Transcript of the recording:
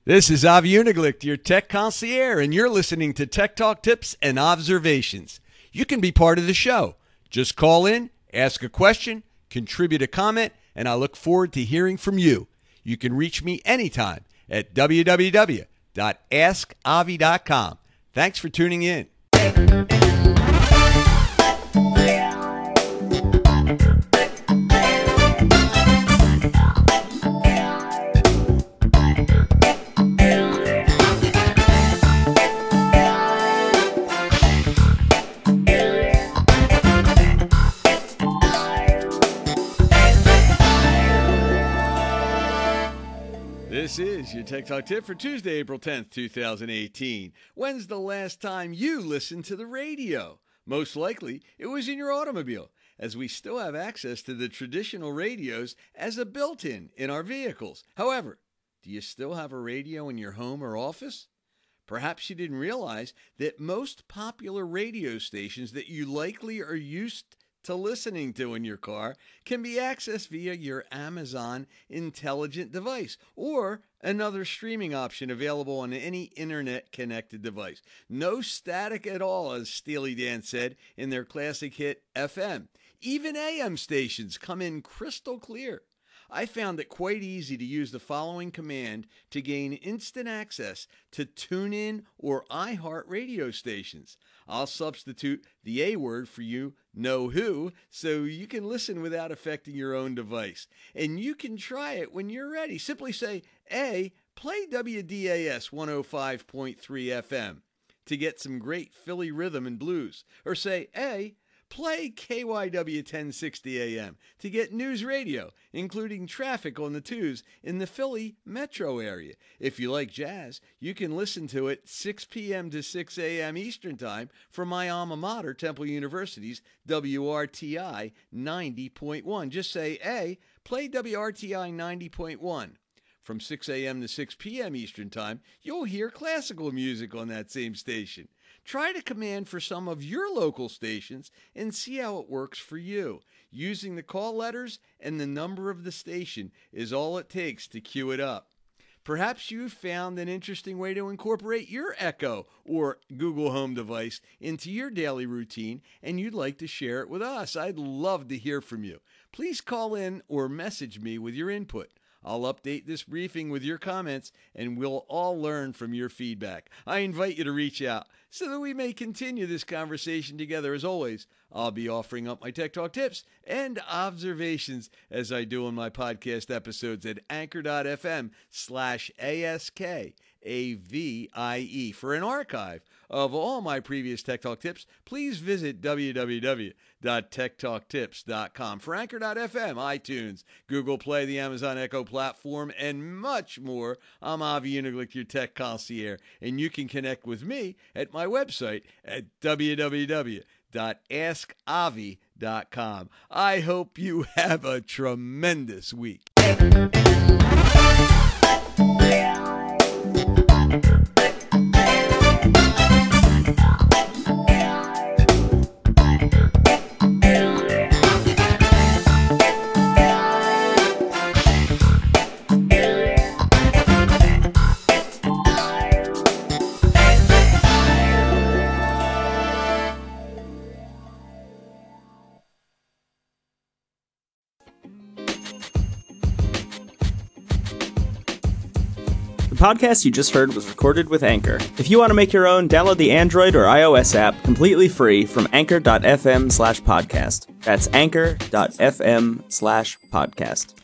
This is Avi Uniglicht, your tech concierge, and you're listening to Tech Talk Tips and Observations. You can be part of the show. Just call in, ask a question, contribute a comment, and I look forward to hearing from you. You can reach me anytime at www.askavi.com. Thanks for tuning in. This is your Tech Talk Tip for Tuesday, April 10th, 2018. When's the last time you listened to the radio? Most likely, it was in your automobile, as we still have access to the traditional radios as a built-in in our vehicles. However, do you still have a radio in your home or office? Perhaps you didn't realize that most popular radio stations that you likely are used to listening to in your car can be accessed via your Amazon intelligent device or another streaming option available on any internet-connected device. No static at all, as Steely Dan said in their classic hit FM. Even AM stations come in crystal clear. I found it quite easy to use the following command to gain instant access to TuneIn or iHeart radio stations. I'll substitute the A word for you know who, so you can listen without affecting your own device. And you can try it when you're ready. Simply say, A, play WDAS 105.3 FM to get some great Philly rhythm and blues. Or say, A, play KYW 1060 AM to get news radio, including traffic on the twos in the Philly metro area. If you like jazz, you can listen to it 6 p.m. to 6 a.m. Eastern Time from my alma mater, Temple University's WRTI 90.1. Just say, A, play WRTI 90.1. From 6 a.m. to 6 p.m. Eastern Time, you'll hear classical music on that same station. Try to command for some of your local stations and see how it works for you. Using the call letters and the number of the station is all it takes to queue it up. Perhaps you've found an interesting way to incorporate your Echo or Google Home device into your daily routine and you'd like to share it with us. I'd love to hear from you. Please call in or message me with your input. I'll update this briefing with your comments, and we'll all learn from your feedback. I invite you to reach out so that we may continue this conversation together. As always, I'll be offering up my Tech Talk tips and observations as I do on my podcast episodes at anchor.fm/ASKAVIE. For an archive of all my previous Tech Talk tips, please visit www.techtalktips.com. For Anchor.fm, iTunes, Google Play, the Amazon Echo platform, and much more, I'm Avi Uniglicht, your tech concierge, and you can connect with me at my website at www.askavi.com. I hope you have a tremendous week. The podcast you just heard was recorded with Anchor. If you want to make your own, download the Android or iOS app completely free from anchor.fm/podcast. That's anchor.fm/podcast.